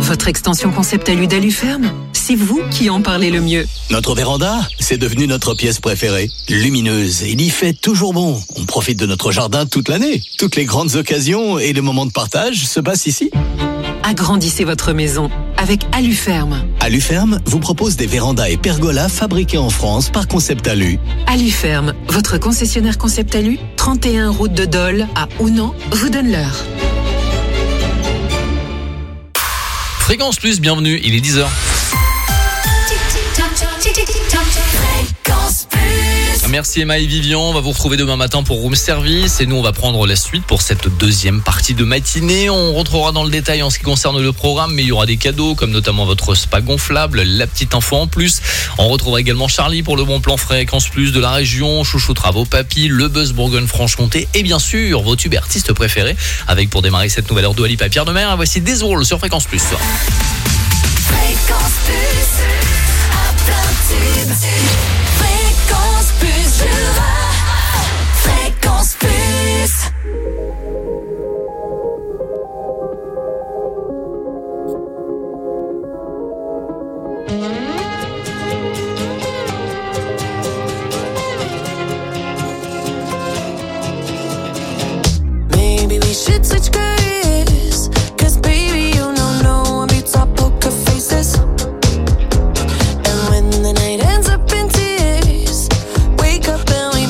Votre extension Concept Alu d'Aluferme, c'est vous qui en parlez le mieux. Notre véranda, c'est devenu notre pièce préférée. Lumineuse, il y fait toujours bon. On profite de notre jardin toute l'année. Toutes les grandes occasions et les moments de partage se passent ici. Agrandissez votre maison avec Aluferme. Aluferme vous propose des vérandas et pergolas fabriqués en France par Concept Alu. Aluferme, votre concessionnaire Concept Alu, 31 route de Dole à Ounan, vous donne l'heure. Fréquence Plus, bienvenue, il est 10h. Merci Emma et Vivian, on va vous retrouver demain matin pour Room Service et nous on va prendre la suite pour cette deuxième partie de matinée. On rentrera dans le détail en ce qui concerne le programme, mais il y aura des cadeaux comme notamment votre spa gonflable, la petite info en plus. On retrouvera également Charlie pour le bon plan Fréquence Plus de la région, chouchoutera vos papis, le buzz Bourgogne-Franche-Comté et bien sûr vos tubes artistes préférés avec pour démarrer cette nouvelle heure Dua Lipa Pierre de Mer. Voici Desoul sur Fréquence Plus. Fréquence Plus, à plein tube. Fréquence Plus, Jura. Fréquence Plus. Maybe we should switch careers, 'cause baby you know no one beats our poker faces. And when the night ends up in tears, wake up and we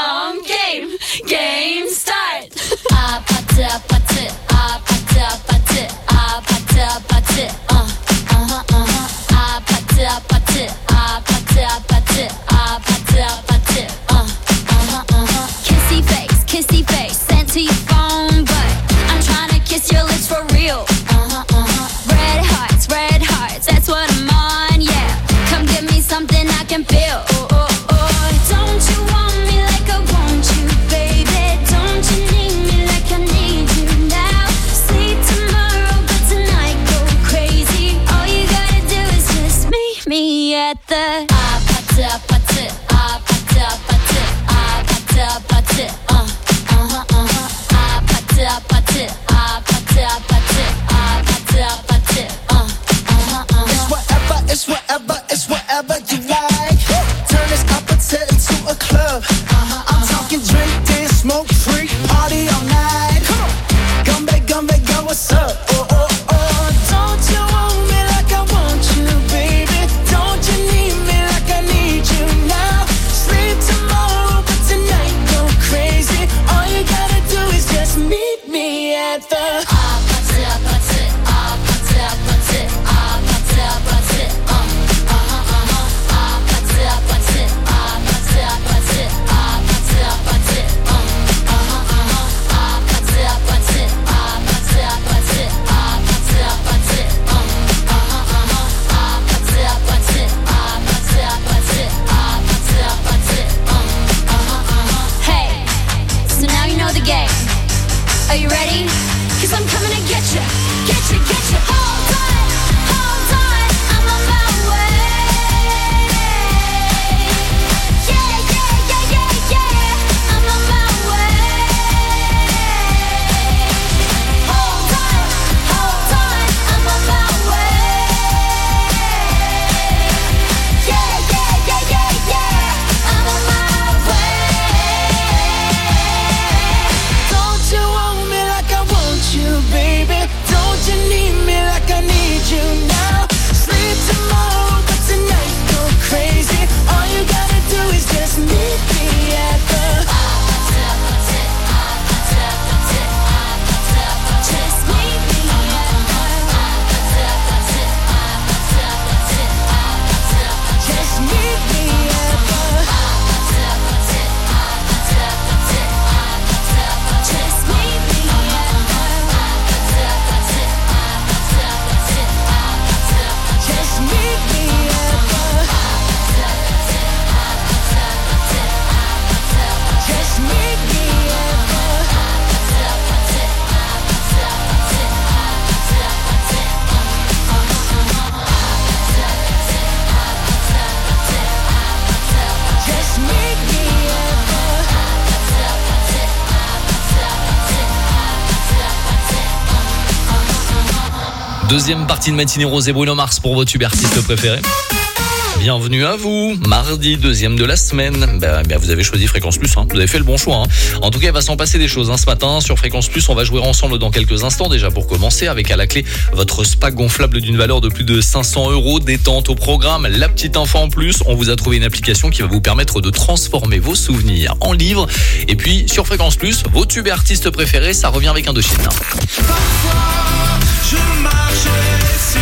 Game start. Kissy face, sent to your phone, but I'm trying to kiss your lips for real. Red hearts, that's what I'm on, yeah. Come give me something I can feel. Don't you want me like I want you, baby? Don't you need me like I need you now? Sleep tomorrow, but tonight go crazy. All you gotta do is just meet me at the It's whatever you like. Turn this opposite into a club. I'm talking drink, dance, smoke, freak, party all night. Come back, girl, what's up? Don't you want me like I want you, baby? Don't you need me like I need you now? Sleep tomorrow, but tonight go crazy. All you gotta do is just meet me at the Are you ready? 'Cause I'm coming to get you. Hold on, I'm on my way. Yeah, I'm on my way. Hold on, I'm on my way. Yeah, I'm on my way. Don't you want me like I want you, baby? Don't you need me like I need you now? Sleep tomorrow, but tonight go crazy. All you gotta do is just meet me at the Just meet me Just meet me at the Just meet me Just meet me at the Just meet me at the Just meet me at the Deuxième partie de matinée Rose et Bruno Mars pour vos tubes artistes préférés. Bienvenue à vous, mardi 2e de la semaine. Vous avez choisi Fréquence Plus, vous avez fait le bon choix. En tout cas, il va s'en passer des choses ce matin sur Fréquence Plus. On va jouer ensemble dans quelques instants. Déjà pour commencer, avec à la clé votre spa gonflable d'une valeur de plus de 500 €. Détente au programme, la petite info en plus. On vous a trouvé une application qui va vous permettre de transformer vos souvenirs en livres. Et puis sur Fréquence Plus, vos tubes artistes préférés, ça revient avec Indochine. Je marchais sur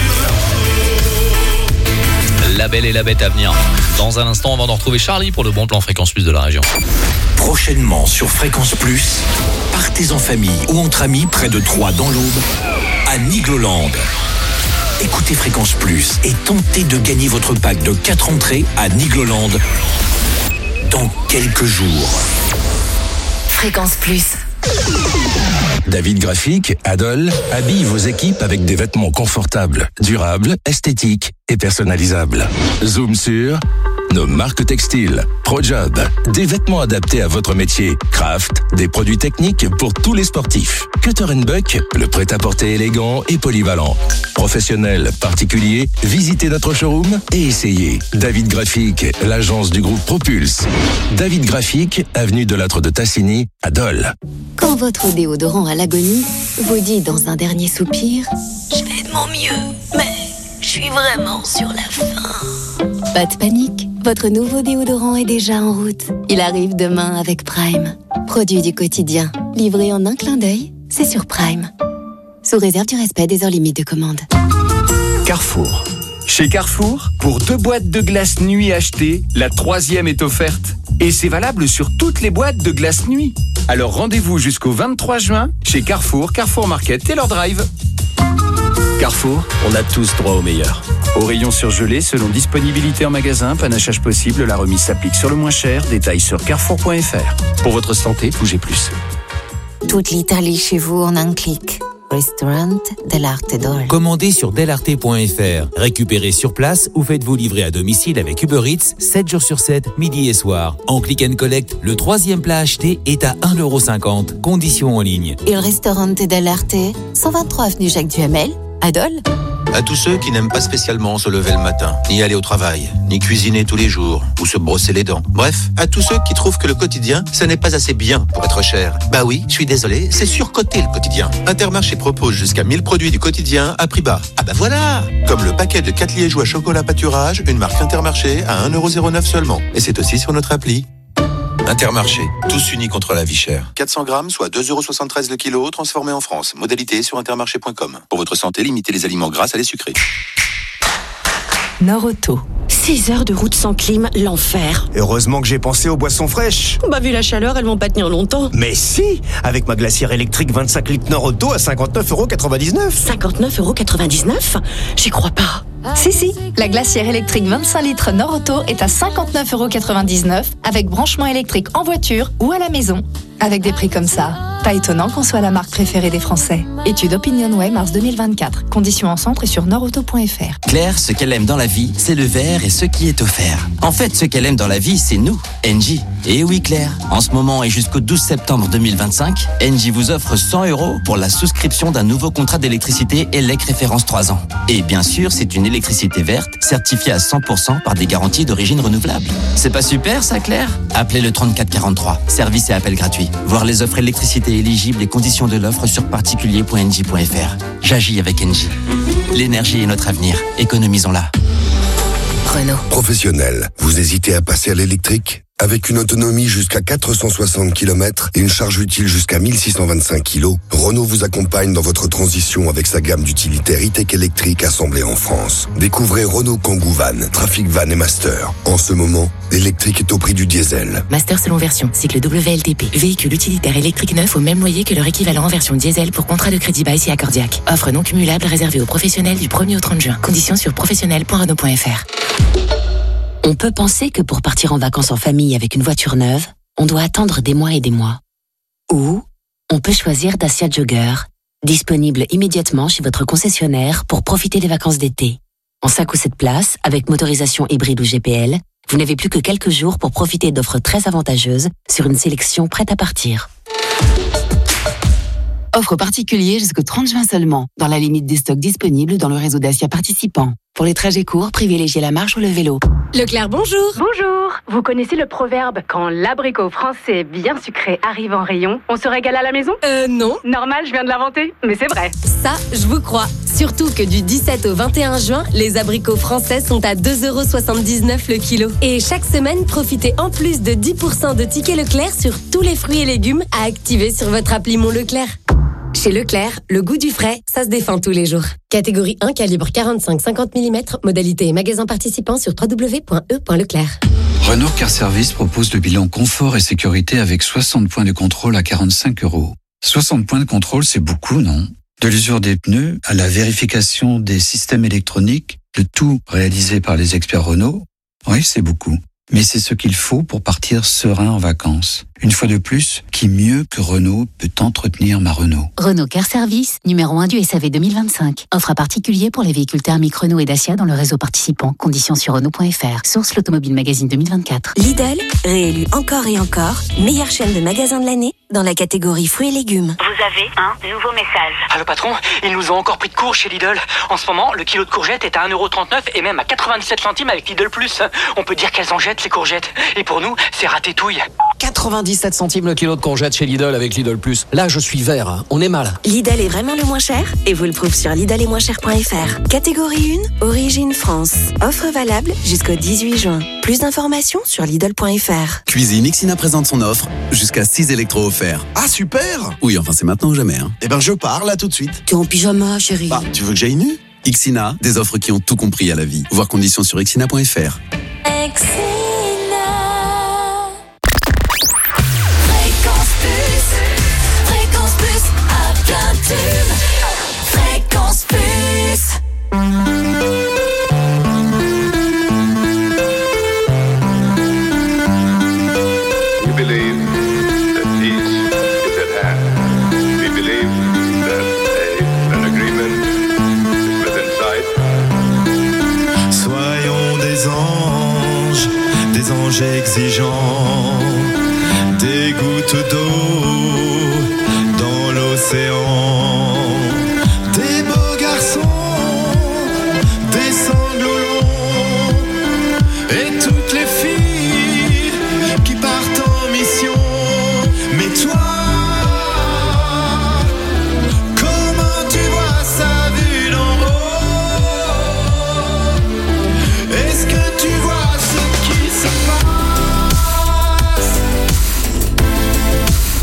La Belle et la Bête à venir. Dans un instant, on va en retrouver Charlie pour le bon plan Fréquence Plus de la région. Prochainement sur Fréquence Plus, partez en famille ou entre amis près de Troyes dans l'Aube, à Nigloland. Écoutez Fréquence Plus et tentez de gagner votre pack de 4 entrées à Nigloland dans quelques jours. Fréquence Plus. David Graphique, Adol, habille vos équipes avec des vêtements confortables, durables, esthétiques et personnalisables. Zoom sur nos marques textiles, ProJob, des vêtements adaptés à votre métier, Craft, des produits techniques pour tous les sportifs. Cutter & Buck, le prêt-à-porter élégant et polyvalent. Professionnels, particuliers, visitez notre showroom et essayez. David Graphique, l'agence du groupe Propulse. David Graphique, avenue de Lattre de Tassigny, à Dole. Quand votre déodorant à l'agonie vous dit dans un dernier soupir « Je fais de mon mieux, mais je suis vraiment sur la fin ». Pas de panique, Votre nouveau déodorant est déjà en route. Il arrive demain avec Prime. Produit du quotidien, livré en un clin d'œil, c'est sur Prime. Sous réserve du respect des heures limites de commande. Carrefour. Chez Carrefour, pour 2 boîtes de glace nuit achetées, la 3e est offerte. Et c'est valable sur toutes les boîtes de glace nuit. Alors rendez-vous jusqu'au 23 juin chez Carrefour, Carrefour Market et leur drive. Carrefour, on a tous droit au meilleur. Au rayon surgelé, selon disponibilité en magasin, panachage possible, la remise s'applique sur le moins cher. Détails sur carrefour.fr. Pour votre santé, bougez plus. Toute l'Italie chez vous en un clic. Restaurant Dell'Arte Dole. Commandez sur dell'arte.fr. Récupérez sur place ou faites-vous livrer à domicile avec Uber Eats 7 jours sur 7, midi et soir. En click and collect, le 3e plat acheté est à 1,50€. Conditions en ligne. Il Restaurant Dell'Arte, 123 avenue Jacques Duhamel, à Dole. À tous ceux qui n'aiment pas spécialement se lever le matin, ni aller au travail, ni cuisiner tous les jours, ou se brosser les dents. Bref, à tous ceux qui trouvent que le quotidien, ce n'est pas assez bien pour être cher. Bah oui, je suis désolé, c'est surcoté le quotidien. Intermarché propose jusqu'à 1000 produits du quotidien à prix bas. Ah bah voilà! Comme le paquet de 4 liégeois chocolat pâturage, une marque Intermarché à 1,09€ seulement. Et c'est aussi sur notre appli. Intermarché, tous unis contre la vie chère. 400 grammes, soit 2,73€ le kilo, transformé en France. Modalité sur intermarché.com. Pour votre santé, limitez les aliments gras à les sucrés. Nord-Auto. 6 heures de route sans clim, l'enfer. Heureusement que j'ai pensé aux boissons fraîches. Bah vu la chaleur, elles vont pas tenir longtemps. Mais si, avec ma glacière électrique 25 litres Nord-Auto à 59,99€. 59,99€? J'y crois pas. Si, la glacière électrique 25 litres Nord-Auto est à 59,99€ avec branchement électrique en voiture ou à la maison. Avec des prix comme ça, pas étonnant qu'on soit la marque préférée des Français. Étude OpinionWay mars 2024. Conditions en centre et sur nordauto.fr. Claire, ce qu'elle aime dans la vie, c'est le verre et ce qui est offert. En fait, ce qu'elle aime dans la vie, c'est nous, Engie. Et oui Claire, en ce moment et jusqu'au 12 septembre 2025, Engie vous offre 100€ pour la souscription d'un nouveau contrat d'électricité ELEC référence 3 ans. Et bien sûr, c'est une électricité verte, certifiée à 100% par des garanties d'origine renouvelable. C'est pas super ça Claire? Appelez le 3443, service et appel gratuit. Voir les offres électricité éligibles et conditions de l'offre sur particulier.engie.fr. J'agis avec Engie. L'énergie est notre avenir, économisons-la. Renault. Professionnel, vous hésitez à passer à l'électrique? Avec une autonomie jusqu'à 460 km et une charge utile jusqu'à 1625 kg, Renault vous accompagne dans votre transition avec sa gamme d'utilitaires e-tech électriques assemblés en France. Découvrez Renault Kangoo Van, Trafic Van et Master. En ce moment, l'électrique est au prix du diesel. Master selon version, cycle WLTP. Véhicule utilitaire électrique neuf au même loyer que leur équivalent en version diesel pour contrat de crédit bail si accordiaque. Offre non cumulable réservée aux professionnels du 1er au 30 juin. Conditions sur professionnel.renault.fr. On peut penser que pour partir en vacances en famille avec une voiture neuve, on doit attendre des mois et des mois. Ou on peut choisir Dacia Jogger, disponible immédiatement chez votre concessionnaire pour profiter des vacances d'été. En 5 ou 7 places, avec motorisation hybride ou GPL, vous n'avez plus que quelques jours pour profiter d'offres très avantageuses sur une sélection prête à partir. Offre particulier jusqu'au 30 juin seulement, dans la limite des stocks disponibles dans le réseau Dacia participant. Pour les trajets courts, privilégiez la marche ou le vélo. Leclerc, bonjour. Bonjour. Vous connaissez le proverbe « Quand l'abricot français bien sucré arrive en rayon, on se régale à la maison » Non. Normal, je viens de l'inventer, mais c'est vrai. Ça, je vous crois. Surtout que du 17 au 21 juin, les abricots français sont à 2,79€ le kilo. Et chaque semaine, profitez en plus de 10% de tickets Leclerc sur tous les fruits et légumes à activer sur votre appli Mon Leclerc. Chez Leclerc, le goût du frais, ça se défend tous les jours. Catégorie 1, calibre 45-50 mm, modalité et magasin participant sur www.e.leclerc. Renault Car Service propose le bilan confort et sécurité avec 60 points de contrôle à 45€. 60 points de contrôle, c'est beaucoup, non? De l'usure des pneus à la vérification des systèmes électroniques, le tout réalisé par les experts Renault. Oui, c'est beaucoup. Mais c'est ce qu'il faut pour partir serein en vacances. Une fois de plus, qui mieux que Renault peut entretenir ma Renault? Renault Car Service, numéro 1 du SAV 2025. Offre à particulier pour les véhicules thermiques Renault et Dacia dans le réseau participant. Conditions sur Renault.fr. Source l'Automobile Magazine 2024. Lidl, réélu encore et encore, meilleure chaîne de magasins de l'année dans la catégorie fruits et légumes. Vous avez un nouveau message. Allô patron, ils nous ont encore pris de court chez Lidl. En ce moment, le kilo de courgettes est à 1,39€ et même à 97 centimes avec Lidl Plus. On peut dire qu'elles en jettent les courgettes. Et pour nous, c'est ratétouille. 99 17 centimes le kilo de courgettes chez Lidl avec Lidl Plus. Là, je suis vert, hein. On est mal. Lidl est vraiment le moins cher et vous le prouve sur lidl-et-moins-cher.fr. Catégorie 1, origine France. Offre valable jusqu'au 18 juin. Plus d'informations sur lidl.fr. Cuisine, Ixina présente son offre, jusqu'à 6 électros offerts. Ah super! Oui, enfin c'est maintenant ou jamais. Hein. Eh ben je pars là tout de suite. T'es en pyjama, chérie. Bah, tu veux que j'aille nu? Ixina, des offres qui ont tout compris à la vie. Voir conditions sur ixina.fr. Fréquence Plus à plein tube. Fréquence Plus. We believe that peace is at hand. We believe that an agreement is within sight. Soyons des anges exigeants, des gouttes d'eau dans l'océan, des beaux garçons, des sanglots longs, et toutes les filles qui partent en mission. Mais toi, comment tu vois ça vu d'en haut? Est-ce que tu vois ce qui se passe?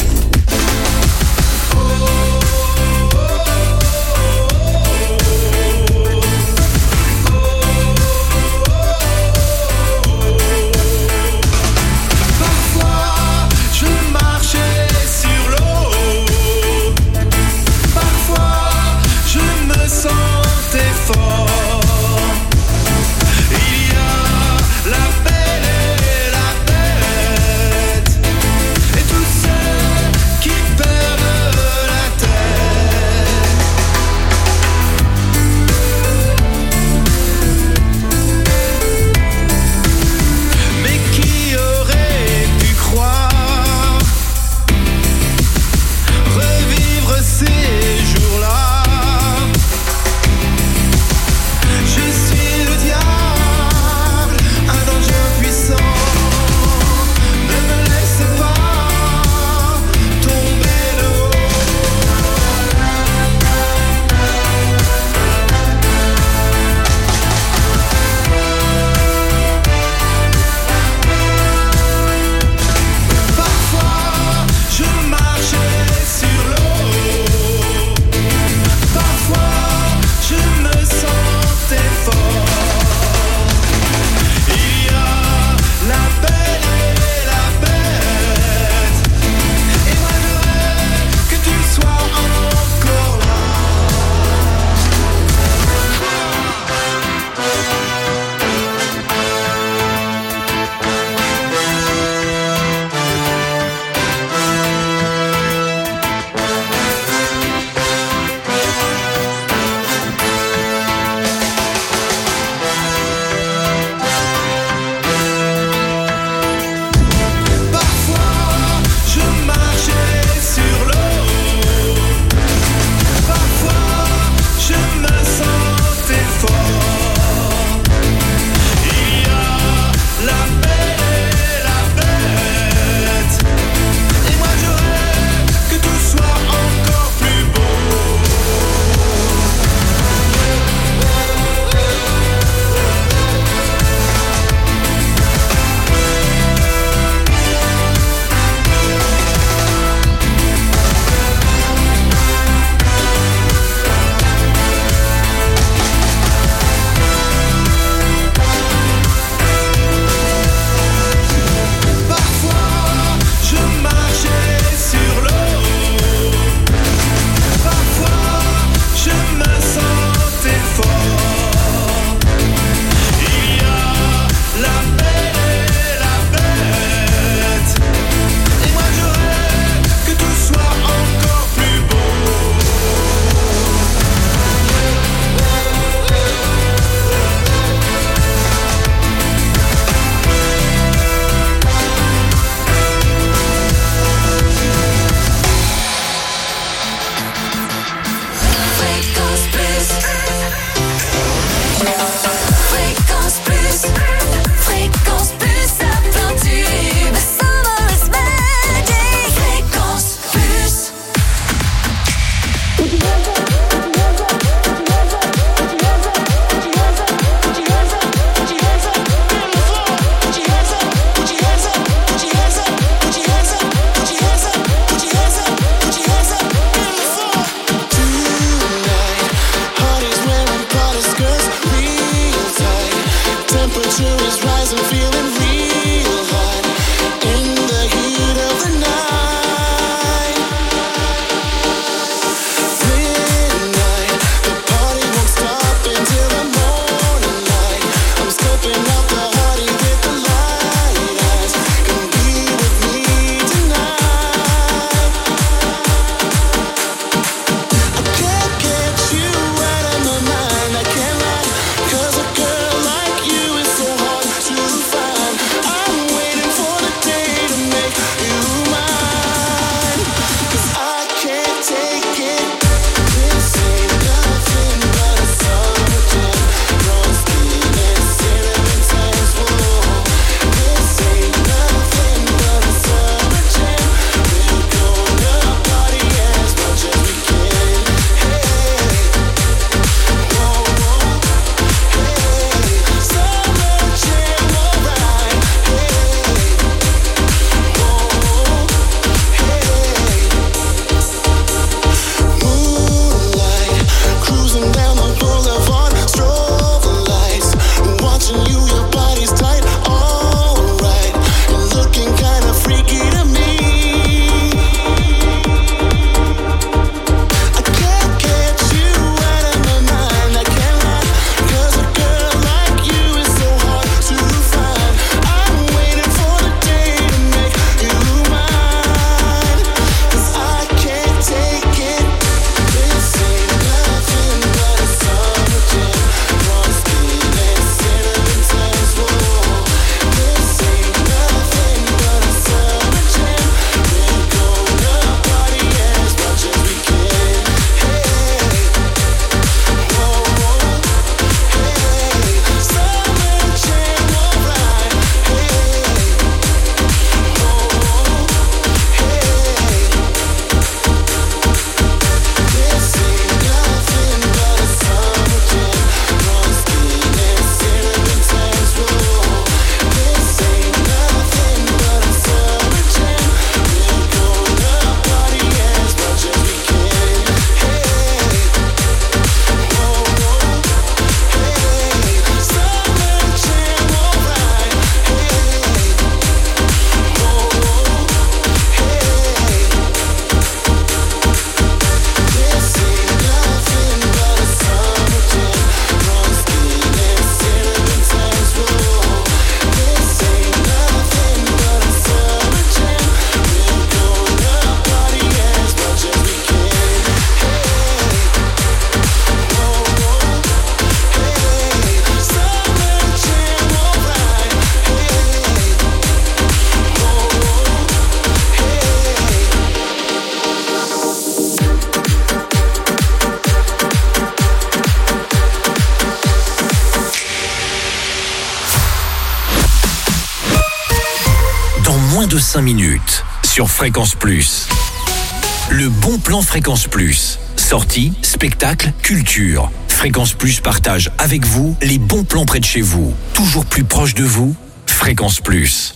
25 minutes sur Fréquence Plus. Le bon plan Fréquence Plus. Sorties, spectacles, culture. Fréquence Plus partage avec vous les bons plans près de chez vous. Toujours plus proche de vous, Fréquence Plus.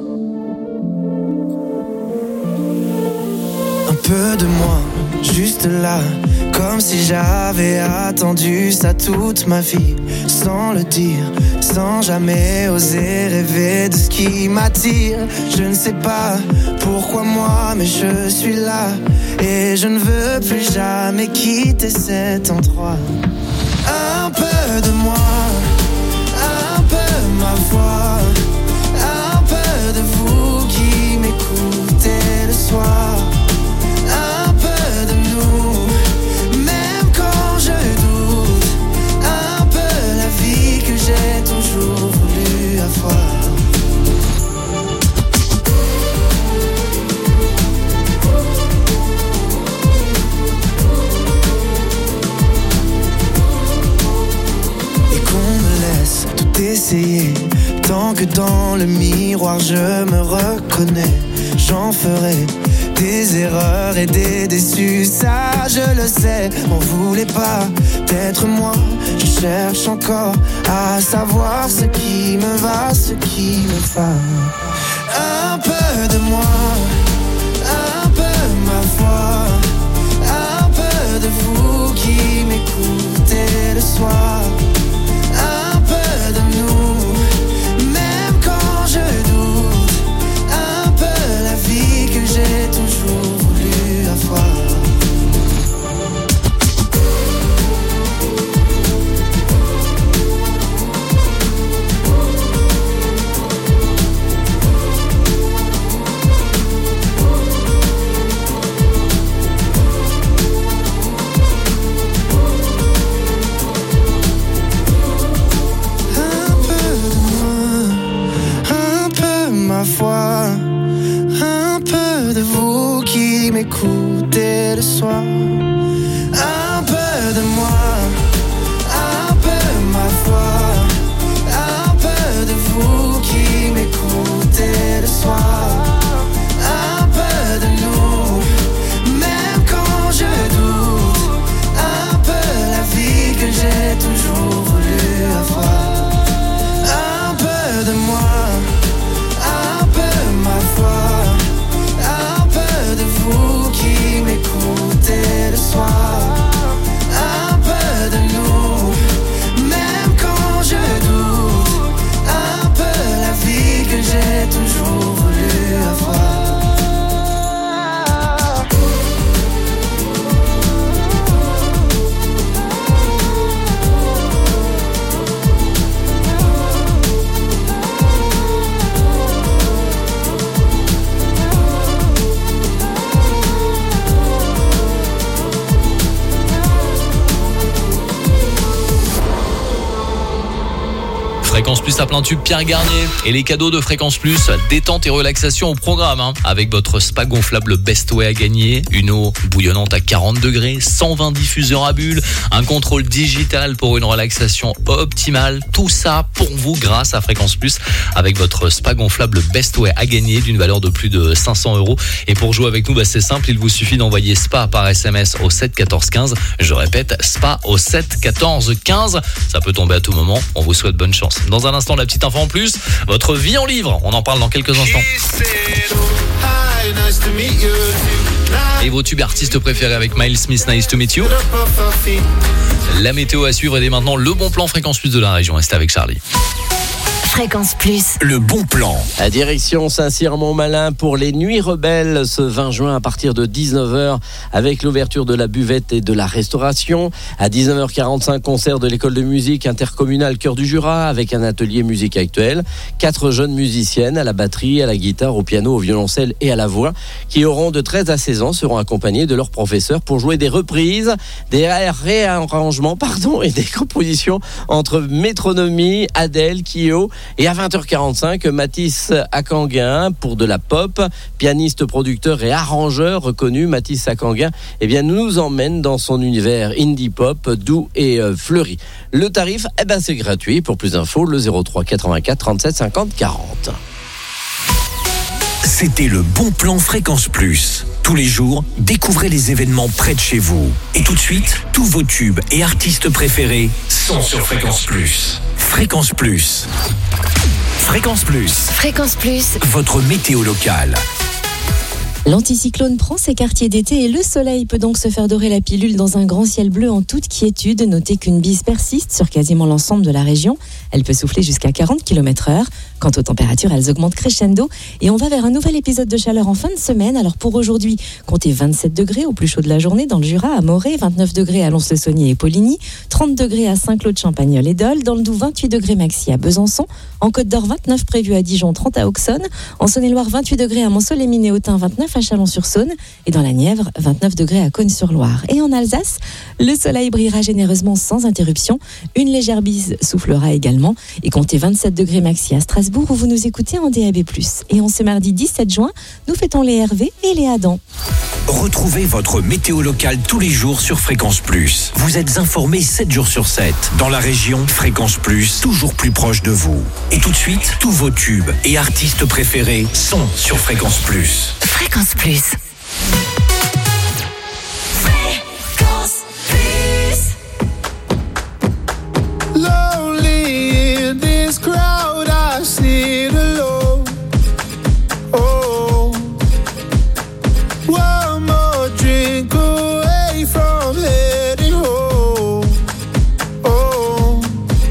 Un peu de moi, juste là, comme si j'avais attendu ça toute ma vie, sans le dire, sans jamais oser rêver de ce qui m'attire. Je ne sais pas pourquoi moi, mais je suis là, et je ne veux plus jamais quitter cet endroit. Un peu de moi, un peu ma voix, un peu de vous qui m'écoutez le soir. Un peu de nous, même quand je doute, un peu la vie que j'ai toujours voulu avoir. Et qu'on me laisse tout essayer, tant que dans le miroir je me reconnais, j'en ferai des erreurs et des déçus, ça je le sais. On voulait pas d'être moi, je cherche encore à savoir ce qui me va, ce qui me va. Un peu de moi, un peu ma voix, un peu de vous qui m'écoutez le soir. Un peu de nous, même quand je doute, un peu la vie que j'ai toujours voulu avoir. Ma foi, un peu de vous qui m'écoutez le soir, un peu de moi, un peu ma foi, un peu de vous qui m'écoutez le soir, un peu de nous, même quand je doute, un peu la vie que j'ai toujours voulu avoir. Un peu de moi, un peu de vous qui m'écoutez le soir, un peu de nous, même quand je doute, un peu la vie que j'ai toujours voulu avoir. Fréquence Plus à plein tube, Pierre Garnier. Et les cadeaux de Fréquence Plus, détente et relaxation au programme. Avec votre spa gonflable Bestway à gagner, une eau bouillonnante à 40 degrés, 120 diffuseurs à bulles, un contrôle digital pour une relaxation optimale. Tout ça pour vous grâce à Fréquence Plus avec votre spa gonflable Bestway à gagner d'une valeur de plus de 500 €. Et pour jouer avec nous, c'est simple, il vous suffit d'envoyer SPA par SMS au 7 14 15. Je répète, SPA au 7 14 15. Ça peut tomber à tout moment. On vous souhaite bonne chance. Dans un instant, la petite info en plus, votre vie en livre. On en parle dans quelques instants. Et vos tubes artistes préférés avec Miles Smith, Nice to Meet You. La météo à suivre et dès maintenant, le bon plan Fréquence Plus de la région. Restez avec Charlie. Fréquence Plus. Le bon plan. À direction Saint-Cyr-Montmalin pour les Nuits Rebelles ce 20 juin à partir de 19h avec l'ouverture de la buvette et de la restauration. À 19h45, concert de l'école de musique intercommunale Cœur du Jura avec un atelier musique actuelle. 4 jeunes musiciennes à la batterie, à la guitare, au piano, au violoncelle et à la voix qui auront de 13 à 16 ans seront accompagnés de leurs professeurs pour jouer des reprises, des réarrangements et des compositions entre métronomie, Adèle, Kyo. Et à 20h45, Mathis Akanguin pour de la pop, pianiste, producteur et arrangeur reconnu. Mathis Akanguin nous emmène dans son univers indie pop doux et fleuri. Le tarif, c'est gratuit. Pour plus d'infos, le 03 84 37 50 40. C'était le bon plan Fréquence Plus. Tous les jours, découvrez les événements près de chez vous. Et tout de suite, tous vos tubes et artistes préférés sont sur Fréquence Plus. Fréquence Plus. Fréquence Plus. Fréquence Plus. Votre météo locale. L'anticyclone prend ses quartiers d'été et le soleil peut donc se faire dorer la pilule dans un grand ciel bleu en toute quiétude. Notez qu'une bise persiste sur quasiment l'ensemble de la région. Elle peut souffler jusqu'à 40 km/h. Quant aux températures, elles augmentent crescendo et on va vers un nouvel épisode de chaleur en fin de semaine. Alors pour aujourd'hui, comptez 27 degrés au plus chaud de la journée dans le Jura, à Morée, 29 degrés à Lons-le-Saunier et Poligny, 30 degrés à Saint-Claude-Champagnol et Dole, dans le Doubs 28 degrés maxi à Besançon, en Côte d'Or 29 prévus à Dijon, 30 à Auxonne, en Saône-et-Loire 28 degrés à Montceau-les-Mines-et-Autun, 29 à Chalon-sur-Saône et dans la Nièvre 29 degrés à Cosne-sur-Loire. Et en Alsace, le soleil brillera généreusement sans interruption, une légère bise soufflera également et comptez 27 degrés maxi à Strasbourg où vous nous écoutez en DAB+. Et en ce mardi 17 juin, nous fêtons les Hervé et les Adam. Retrouvez votre météo locale tous les jours sur Fréquence Plus. Vous êtes informés 7 jours sur 7. Dans la région, Fréquence Plus, toujours plus proche de vous. Et tout de suite, tous vos tubes et artistes préférés sont sur Fréquence Plus. Fréquence Plus. Fréquence Plus. Lonely in this crowd, I sit alone. Oh, one more drink away from heading home. Oh,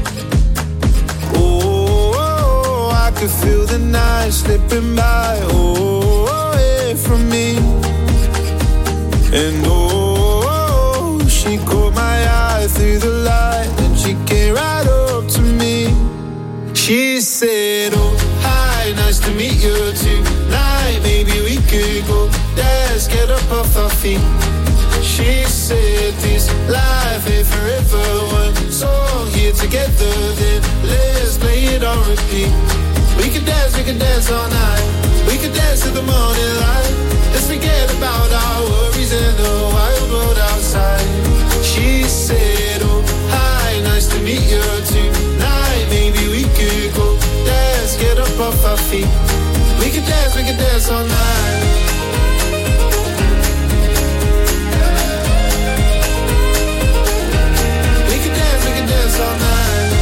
oh, I could feel the night slipping by. Oh, away from me. And oh, she caught my eye through the light and she came right up to me. She said, oh, hi, nice to meet you tonight. Maybe we could go dance, get up off our feet. She said, this life ain't forever. One song here together, then let's play it on repeat. We could dance all night. We could dance to the morning light. Let's forget about our worries and the wild world outside. She said, oh, hi, nice to meet you tonight. Maybe we could go dance, get up off our feet. We could dance all night. We could dance all night.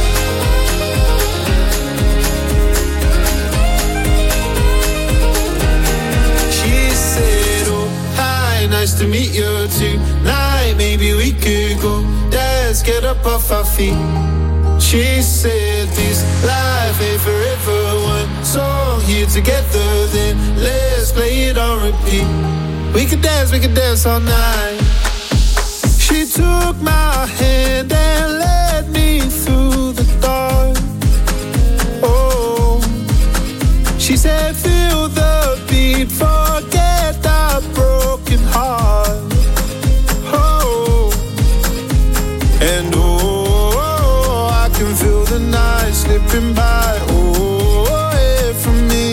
Nice to meet you tonight. Maybe we could go dance, get up off our feet. She said this life ain't forever. One song here together, then let's play it on repeat. We could dance all night. She took my hand and led me through the dark. Oh, she said feel the beat, forget that broken heart. Oh, and oh, I can feel the night slipping by. Oh, away from me.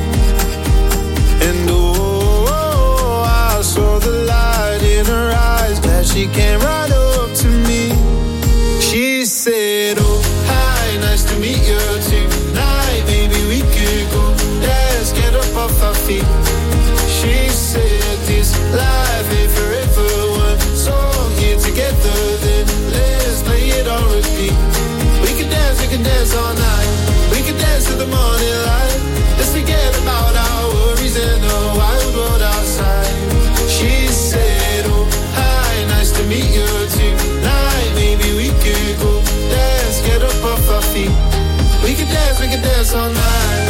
And oh, I saw the light in her eyes that she came right up to me. She said, oh, hi, nice to meet you tonight. Maybe we could go dance, get up off our feet. She said this life ain't forever. One song here together, then let's play it on repeat. We can dance all night. We can dance to the morning light. Let's forget about our worries and the wild world outside. She said, oh, hi, nice to meet you tonight. Maybe we could go dance, get up off our feet. We can dance all night.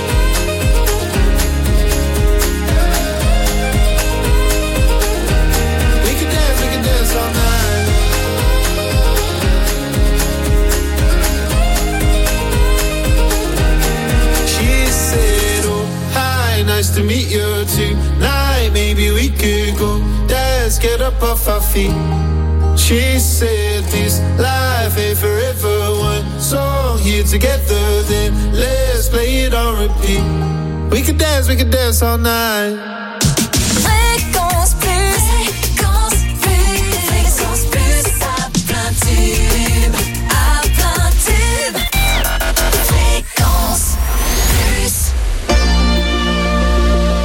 All night. She said, oh, hi, nice to meet you tonight. Maybe we could go dance, get up off our feet. She said this life ain't forever. One song here together, then let's play it on repeat. We could dance all night. Fréquence Plus. Fréquence Plus à plein tube. À plein tube. Fréquence Plus.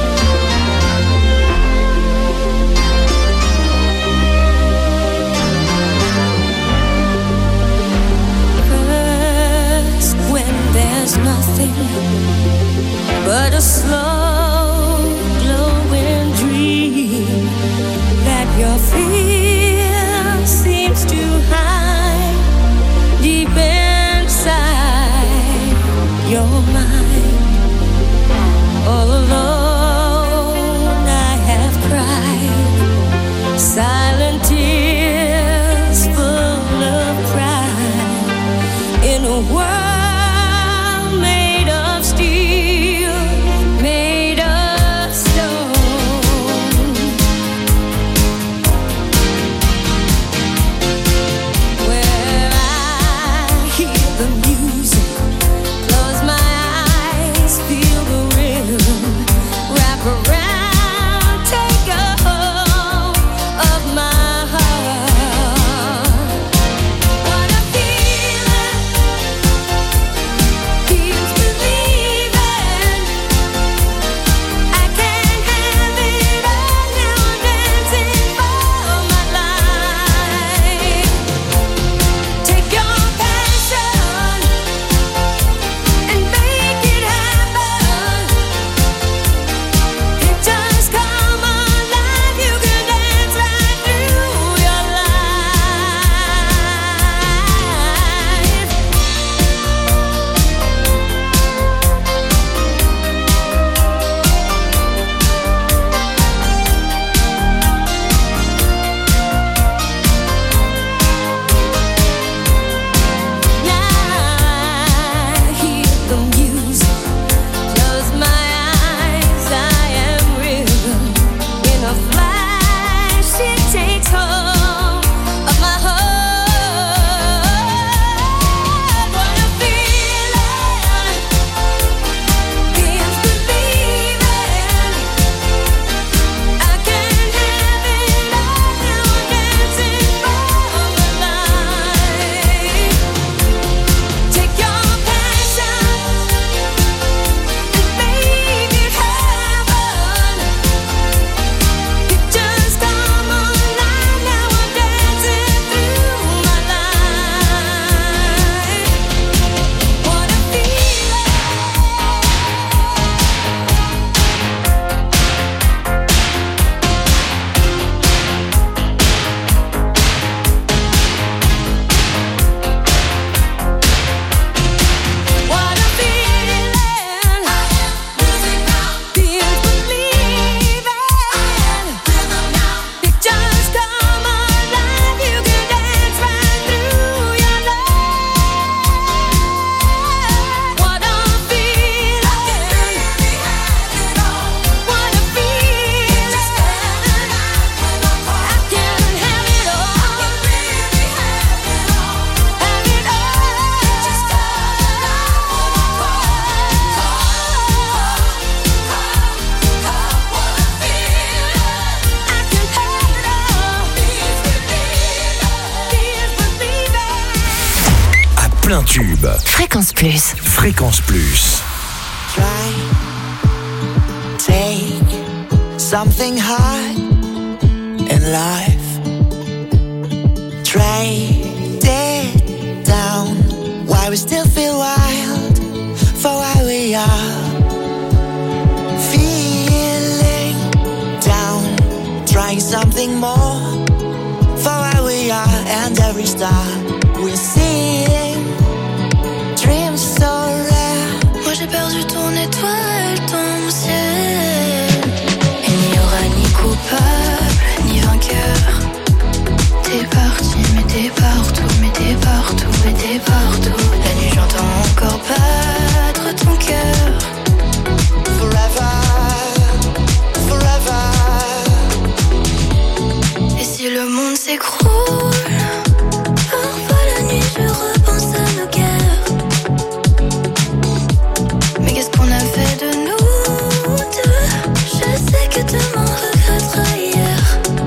tubes. Fréquence Plus. Fréquence Plus. Take something hard in life. Trade it down. Why we still feel wild for why we are. Feeling down. Trying something more for why we are. And every star we're seeing. Dreams so rare. Moi j'ai perdu ton étoile, ton ciel. Il n'y aura ni coupable, ni vainqueur. T'es parti, mais t'es partout, mais t'es partout, mais t'es partout. La nuit j'entends encore battre ton cœur. Forever, forever. Et si le monde s'écroule, parfois la nuit je repense à nos guerres. Mais qu'est-ce qu'on a fait de nous deux? Je sais que demain on regrettera hier.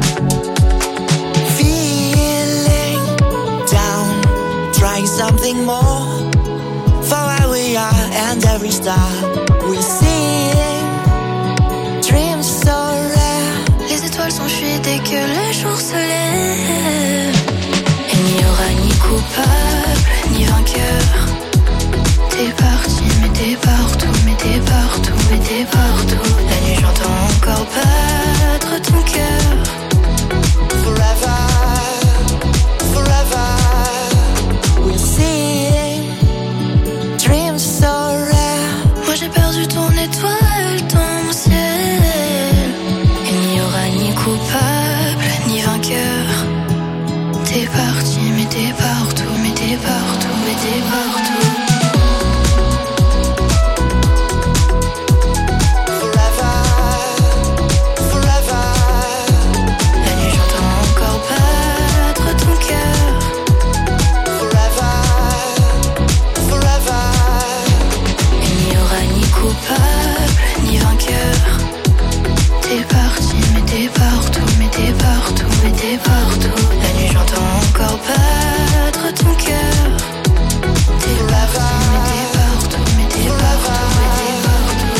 Feeling down, trying something more for where we are and every star we're seeing. Dreams so rare. Les étoiles s'enfuient dès que le jour se lève. Il n'y aura ni coupable, ni vainqueur. T'es parti, mais t'es partout, mais t'es partout, mais t'es partout. La nuit j'entends encore battre ton cœur. Forever, forever. We're seeing dreams so rare. Moi j'ai perdu ton étoile, ton ciel. Il n'y aura ni coupable, ni vainqueur. T'es parti, mais t'es partout, mais t'es partout, mais t'es partout. Ni vainqueur. T'es parti, mais t'es partout, mais t'es partout, mais t'es partout. La nuit j'entends encore battre ton cœur. T'es parti, mais t'es partout, mais t'es partout, mais t'es partout.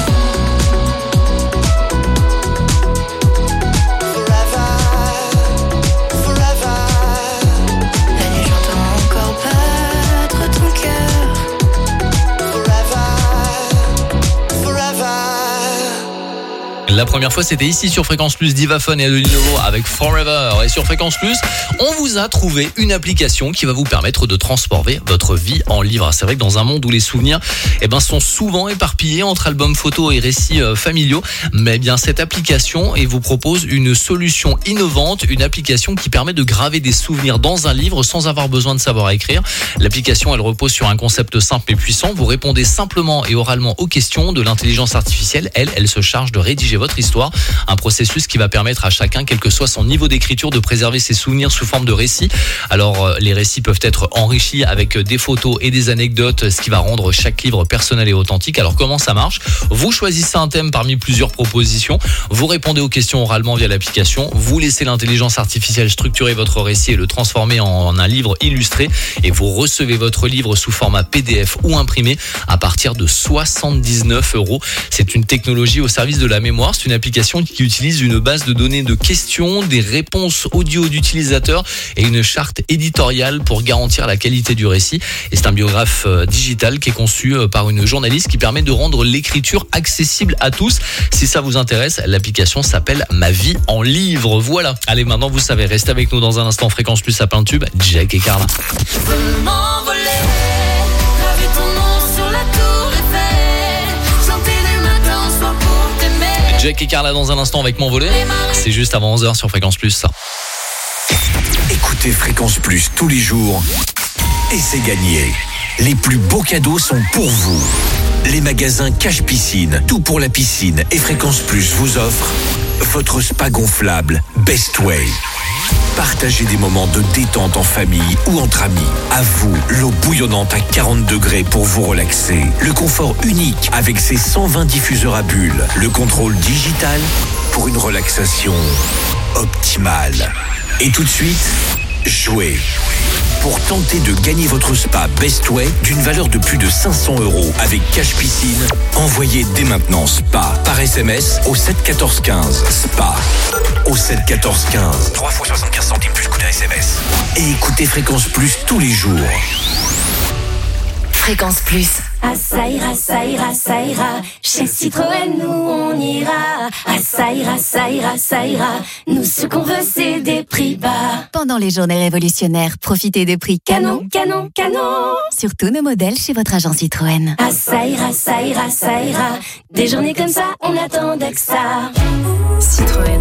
Forever, forever. La nuit j'entends encore battre ton cœur. La première fois, c'était ici sur Fréquence Plus, Divaphone et Adeline Novo avec Forever. Et sur Fréquence Plus, on vous a trouvé une application qui va vous permettre de transformer votre vie en livre. C'est vrai que dans un monde où les souvenirs sont souvent éparpillés entre albums photos et récits familiaux, mais bien cette application vous propose une solution innovante, une application qui permet de graver des souvenirs dans un livre sans avoir besoin de savoir écrire. L'application, elle repose sur un concept simple et puissant. Vous répondez simplement et oralement aux questions de l'intelligence artificielle. Elle se charge de rédiger votre histoire, un processus qui va permettre à chacun, quel que soit son niveau d'écriture, de préserver ses souvenirs sous forme de récits. Alors les récits peuvent être enrichis avec des photos et des anecdotes, ce qui va rendre chaque livre personnel et authentique. Alors comment ça marche? Vous choisissez un thème parmi plusieurs propositions, vous répondez aux questions oralement via l'application, vous laissez l'intelligence artificielle structurer votre récit et le transformer en un livre illustré, et vous recevez votre livre sous format PDF ou imprimé à partir de 79 €. C'est une technologie au service de la mémoire. C'est une application qui utilise une base de données de questions, des réponses audio d'utilisateurs et une charte éditoriale pour garantir la qualité du récit. Et c'est un biographe digital qui est conçu par une journaliste qui permet de rendre l'écriture accessible à tous. Si ça vous intéresse, l'application s'appelle Ma vie en livre. Voilà. Allez, maintenant vous savez, restez avec nous dans un instant. Fréquence Plus à plein de tubes. Jack et Carla. Jack et Carla dans un instant avec M'envoler. C'est juste avant 11h sur Fréquence Plus. Écoutez Fréquence Plus tous les jours et c'est gagné. Les plus beaux cadeaux sont pour vous. Les magasins Cache Piscine, tout pour la piscine et Fréquence Plus vous offre votre spa gonflable Best Way. Partagez des moments de détente en famille ou entre amis. À vous, l'eau bouillonnante à 40 degrés pour vous relaxer. Le confort unique avec ses 120 diffuseurs à bulles. Le contrôle digital pour une relaxation optimale. Et tout de suite, jouez. Pour tenter de gagner votre spa Best Way d'une valeur de plus de 500 € avec Cash Piscine, envoyez dès maintenant SPA par SMS au 7 14 15. SPA au 7 14 15. 3 fois 75 centimes plus coût d'un SMS. Et écoutez Fréquence Plus tous les jours. Fréquence Plus. Ah ça ira, ça ira, ça ira. Chez Citroën, nous on ira. Ah ça ira, ça ira, ça ira. Nous ce qu'on veut c'est des prix bas. Pendant les journées révolutionnaires, profitez de prix canon, Canon, canon. sur tous nos modèles chez votre agent Citroën. Ah ça ira, ça ira, ça ira. Des journées comme ça, on attendait que ça. Citroën.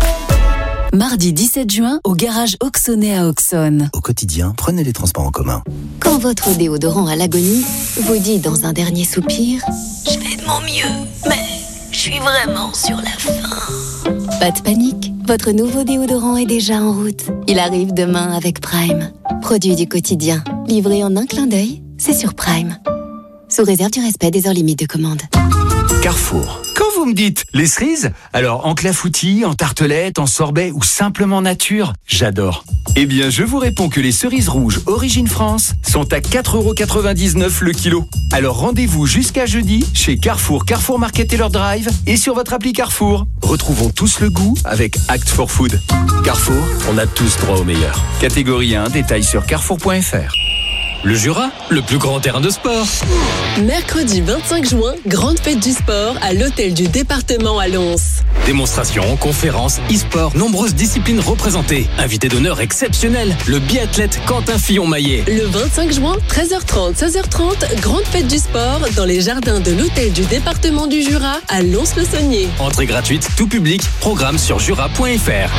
Mardi 17 juin, au garage Auxonnet à Auxonne. Au quotidien, prenez les transports en commun. Quand votre déodorant à l'agonie vous dit dans un dernier soupir « Je fais de mon mieux, mais je suis vraiment sur la fin ». Pas de panique, votre nouveau déodorant est déjà en route. Il arrive demain avec Prime. Produit du quotidien, livré en un clin d'œil, c'est sur Prime. Sous réserve du respect des heures limites de commande. Carrefour. Quand vous me dites les cerises, alors en clafoutis, en tartelette, en sorbet ou simplement nature, j'adore. Eh bien, je vous réponds que les cerises rouges Origine France sont à 4,99 € le kilo. Alors rendez-vous jusqu'à jeudi chez Carrefour, Carrefour Market Taylor Drive et sur votre appli Carrefour. Retrouvons tous le goût avec Act for Food. Carrefour, on a tous droit au meilleur. Catégorie 1, détails sur carrefour.fr. Le Jura, le plus grand terrain de sport. Mercredi 25 juin, grande fête du sport à l'hôtel du département à Lons. Démonstrations, conférences, e-sport, nombreuses disciplines représentées. Invité d'honneur exceptionnel, le biathlète Quentin Fillon-Maillet. Le 25 juin, 13h30, 16h30, grande fête du sport dans les jardins de l'hôtel du département du Jura à Lons-le-Saunier. Entrée gratuite, tout public, programme sur jura.fr.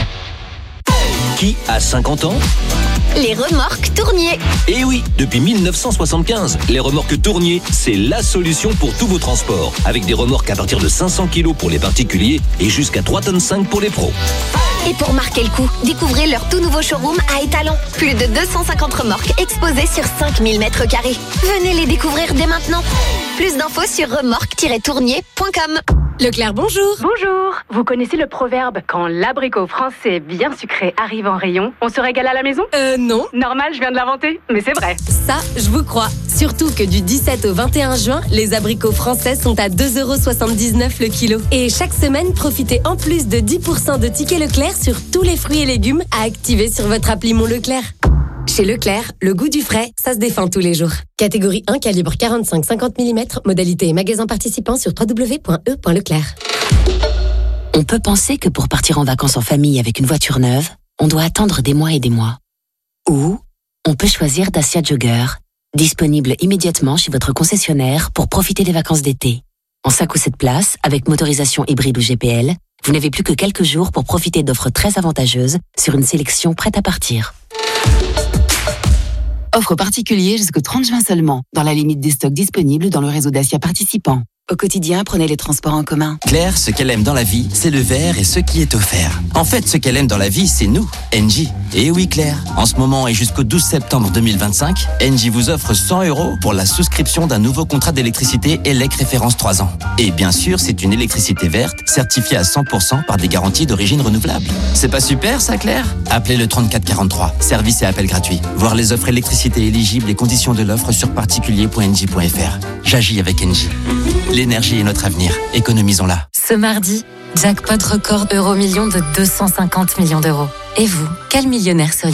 Qui a 50 ans ? Les remorques Tournier. Eh oui, depuis 1975, les remorques Tournier, c'est la solution pour tous vos transports. Avec des remorques à partir de 500 kg pour les particuliers et jusqu'à 3,5 tonnes pour les pros. Et pour marquer le coup, découvrez leur tout nouveau showroom à Étalon. Plus de 250 remorques exposées sur 5000 mètres carrés. Venez les découvrir dès maintenant. Plus d'infos sur remorque-tournier.com. Leclerc, bonjour. Bonjour. Vous connaissez le proverbe « Quand l'abricot français bien sucré arrive en rayon, on se régale à la maison » Non. Normal, je viens de l'inventer, mais c'est vrai. Ça, je vous crois. Surtout que du 17 au 21 juin, les abricots français sont à 2,79 € le kilo. Et chaque semaine, profitez en plus de 10% de tickets Leclerc sur tous les fruits et légumes à activer sur votre appli Mon Leclerc. Chez Leclerc, le goût du frais, ça se défend tous les jours. Catégorie 1, calibre 45-50 mm, modalité et magasin participant sur www.e.leclerc. On peut penser que pour partir en vacances en famille avec une voiture neuve, on doit attendre des mois et des mois. Ou on peut choisir Dacia Jogger, disponible immédiatement chez votre concessionnaire pour profiter des vacances d'été. En 5 ou 7 places, avec motorisation hybride ou GPL, vous n'avez plus que quelques jours pour profiter d'offres très avantageuses sur une sélection prête à partir. Offre particulier jusqu'au 30 juin seulement, dans la limite des stocks disponibles dans le réseau Dacia participant. Au quotidien, prenez les transports en commun. Claire, ce qu'elle aime dans la vie, c'est le verre et ce qui est offert. En fait, ce qu'elle aime dans la vie, c'est nous, Engie. Et oui, Claire, en ce moment et jusqu'au 12 septembre 2025, Engie vous offre 100 € pour la souscription d'un nouveau contrat d'électricité ELEC référence 3 ans. Et bien sûr, c'est une électricité verte, certifiée à 100% par des garanties d'origine renouvelable. C'est pas super, ça, Claire ? Appelez le 3443, service et appel gratuit. Voir les offres électricité éligibles et conditions de l'offre sur particulier.engie.fr. J'agis avec Engie. L'énergie est notre avenir. Économisons-la. Ce mardi, jackpot record euro-million de 250 millions d'euros. Et vous, quel millionnaire seriez-vous ?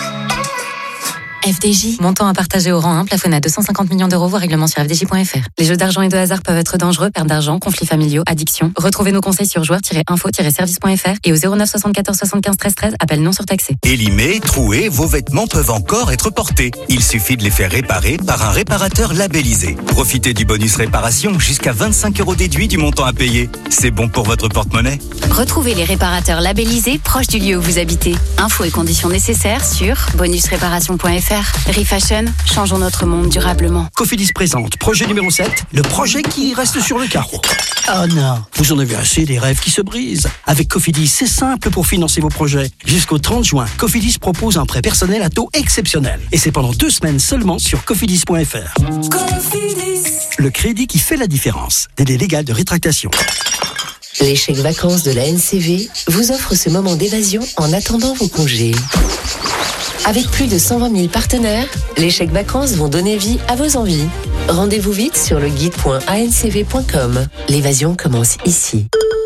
FDJ, montant à partager au rang 1, plafonné à 250 millions d'euros, voire règlement sur fdj.fr. Les jeux d'argent et de hasard peuvent être dangereux, perte d'argent, conflits familiaux, addiction. Retrouvez nos conseils sur joueurs-info-service.fr et au 09 74 75 13 13, appel non surtaxé. Élimés, troués, vos vêtements peuvent encore être portés. Il suffit de les faire réparer par un réparateur labellisé. Profitez du bonus réparation, jusqu'à 25 € déduit du montant à payer. C'est bon pour votre porte-monnaie. Retrouvez les réparateurs labellisés proches du lieu où vous habitez. Infos et conditions nécessaires sur bonusréparation.fr. Refashion, changeons notre monde durablement. Cofidis présente projet numéro 7, le projet qui reste sur le carreau. Oh non, vous en avez assez des rêves qui se brisent. Avec Cofidis, c'est simple pour financer vos projets. Jusqu'au 30 juin, Cofidis propose un prêt personnel à taux exceptionnel. Et c'est pendant 2 semaines seulement sur cofidis.fr. Cofidis. Le crédit qui fait la différence. Délai légal de rétractation. Les chèques vacances de la NCV vous offrent ce moment d'évasion en attendant vos congés. Avec plus de 120 000 partenaires, les chèques vacances vont donner vie à vos envies. Rendez-vous vite sur le guide.ancv.com. L'évasion commence ici.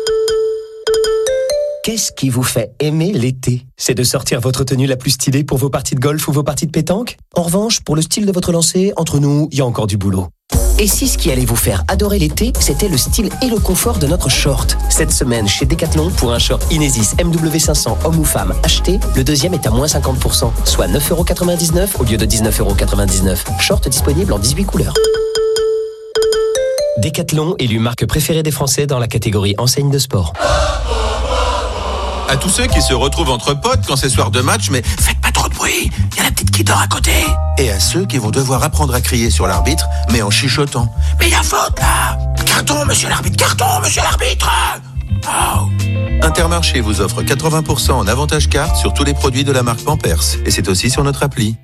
Qu'est-ce qui vous fait aimer l'été? C'est de sortir votre tenue la plus stylée pour vos parties de golf ou vos parties de pétanque? En revanche, pour le style de votre lancer, entre nous, il y a encore du boulot. Et si ce qui allait vous faire adorer l'été, c'était le style et le confort de notre short? Cette semaine, chez Decathlon, pour un short Inesis MW500 homme ou femme acheté, le deuxième est à moins 50%, soit 9,99€ au lieu de 19,99€. Short disponible en 18 couleurs. Decathlon, élu marque préférée des Français dans la catégorie enseigne de sport. À tous ceux qui se retrouvent entre potes quand c'est soir de match, mais faites pas trop de bruit, il y a la petite qui dort à côté. Et à ceux qui vont devoir apprendre à crier sur l'arbitre, mais en chuchotant. Mais il y a faute là! Carton, monsieur l'arbitre! Carton, monsieur l'arbitre! Oh. Intermarché vous offre 80% en avantage carte sur tous les produits de la marque Pampers. Et c'est aussi sur notre appli.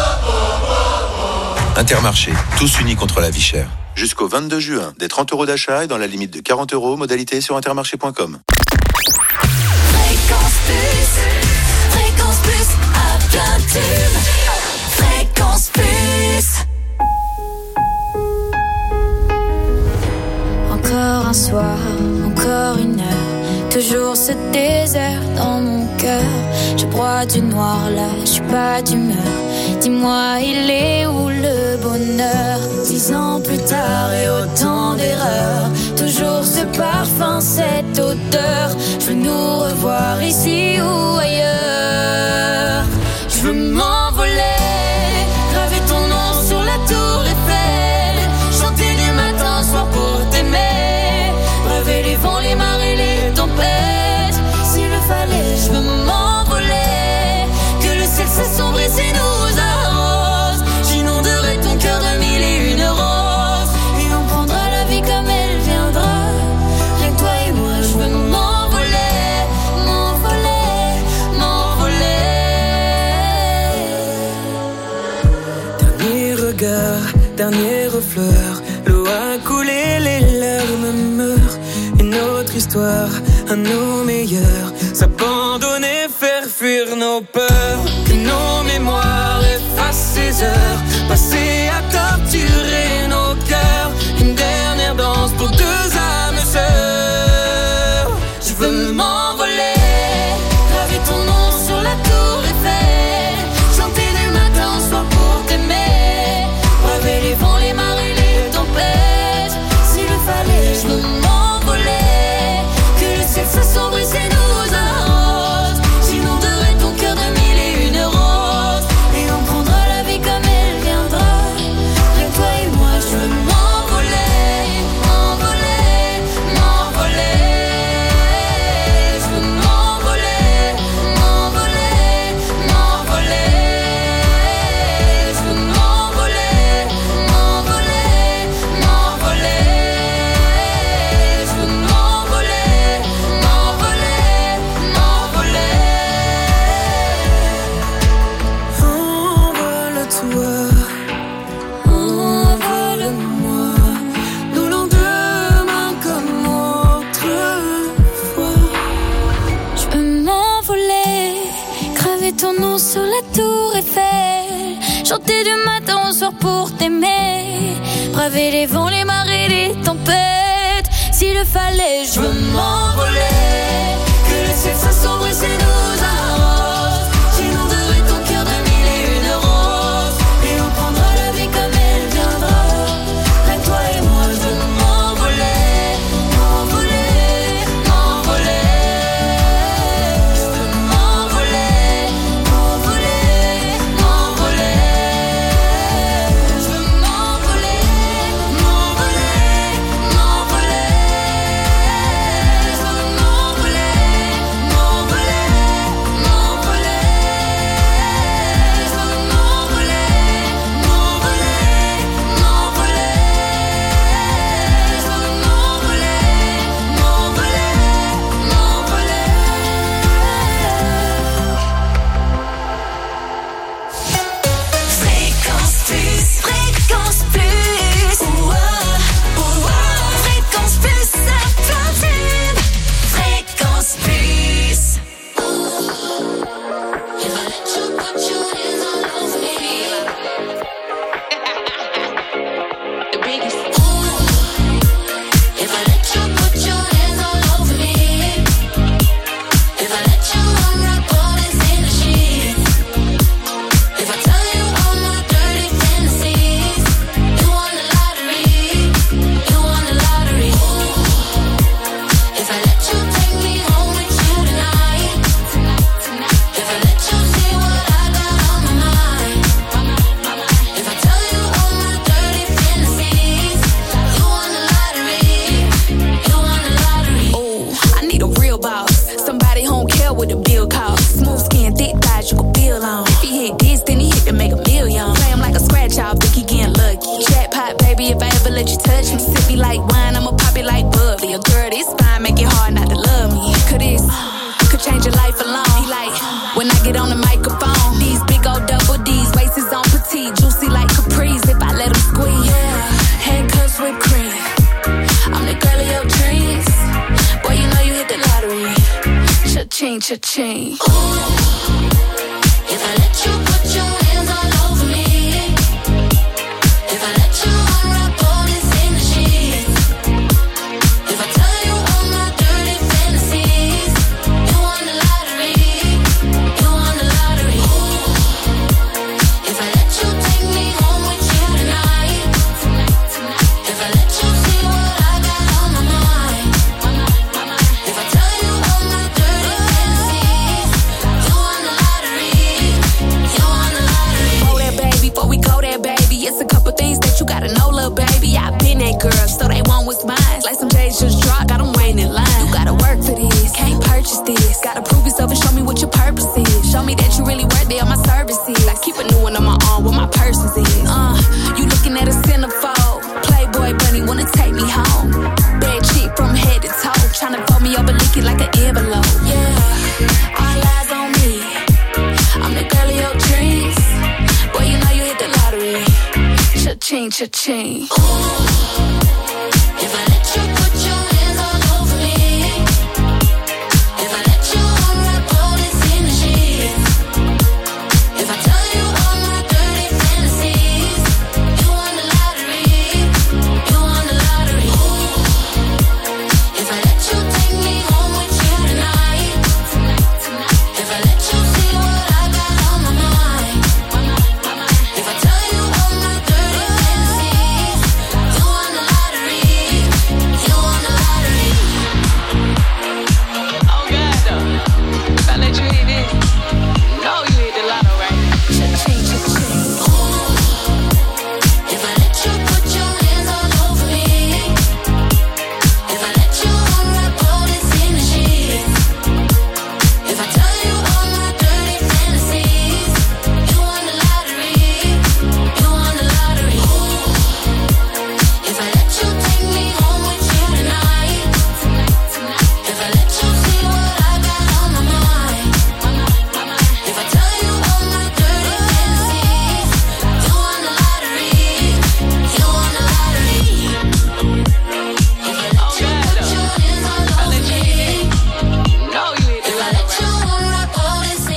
Intermarché, tous unis contre la vie chère. Jusqu'au 22 juin, des 30€ d'achat et dans la limite de 40€, modalité sur intermarché.com. Fréquence Plus, à plein tube. Fréquence Plus. Encore un soir, encore une heure, toujours ce désert dans mon cœur. Je broie du noir là, je suis pas d'humeur. Dis-moi, il est où le bonheur? 10 ans plus tard et autant d'erreurs, toujours ce parfum, cette odeur. Je veux nous revoir ici ou ailleurs. Je veux m'envoler, graver ton nom sur la tour Eiffel, chanter du matin au soir pour t'aimer, braver les vents, les marées, les tempêtes. S'il le fallait, je veux m'envoler, que le ciel s'assombrisse et nous arrose. J'inonderai ton cœur de mille et une roses, et on prendra la vie comme elle viendra. Rien que toi et moi, je veux m'envoler, m'envoler, m'envoler. Dernier regard, dernière fleur, l'eau a coulé, les larmes meurent. Une autre histoire, à nos meilleurs, s'abandonner, faire fuir nos peurs. Que nos mémoires effacent ces heures passées à torturer nos cœurs. Une dernière danse pour deux âmes sœurs. Je veux m'envoler, graver ton nom sur la tour Eiffel, chanter du matin au soir pour t'aimer, braver les vents, les marées, les tempêtes. S'il le fallait, je veux m'envoler, que le ciel s'assombrisse et nous arrose. J'inonderai ton cœur de mille et une roses, et on prendra la vie comme elle viendra. Rien que toi et moi, je veux m'envoler, m'envoler, m'envoler. Je veux m'envoler, m'envoler, m'envoler. Je veux m'envoler, m'envoler, m'envoler. Je veux m'envoler, m'envoler, m'envoler. Envole-toi, envole-moi, nos lendemains comme autrefois. Je veux m'envoler, graver ton nom sur la tour Eiffel, chanter du matin au soir pour t'aimer, braver les vents, les marées, les tempêtes. S'il le fallait, je veux m'envoler, que le ciel s'assombrisse et nous arrose. J'inonderai ton cœur de mille et une roses, et on prendra la vie comme elle viendra. Rien que toi et moi, je veux m'envoler, m'envoler, m'envoler. Je veux m'envoler, m'envoler, m'envoler. Je veux m'envoler, m'envoler, m'envoler. Je veux m'envoler, m'envoler. You sip me like wine, I'ma pop it like bubbly. A girl this fine, make it hard not to love me. Could this could change your life alone. He like when I get on the microphone. These big old double D's, waist is on petite, juicy like Caprice. If I let him squeeze, yeah. Handcuffs with cream. I'm the girl of your dreams. Boy, you know you hit the lottery. Cha-ching, cha-ching. If I let you put your hands all over me, if I let you unwrap all this in the sheets, if I tell you all my dirty fantasies, you won the lottery, you won the lottery. If I let you take me home with you tonight, if I let you see what I got on my mind, if I tell you all my dirty fantasies, you won the lottery, you won the lottery. Go there, baby, before we go there, baby. It's a couple things that you gotta know, little baby. I've been that girl, so they want what's mine. Like some J's just dropped, got them waiting in line. You gotta work for this, can't purchase this. Gotta prove yourself and show me what your purpose is. Show me that you really worthy of my services. I keep a new one on my arm, what my purpose is. You looking at a centerfold. Playboy bunny wanna take me home. Bad chick from head to toe, tryna fold me over, lick it like an envelope. Yeah, all eyes on me. I'm the girl of your dreams. Boy, you know you hit the lottery. Cha-ching, cha-ching.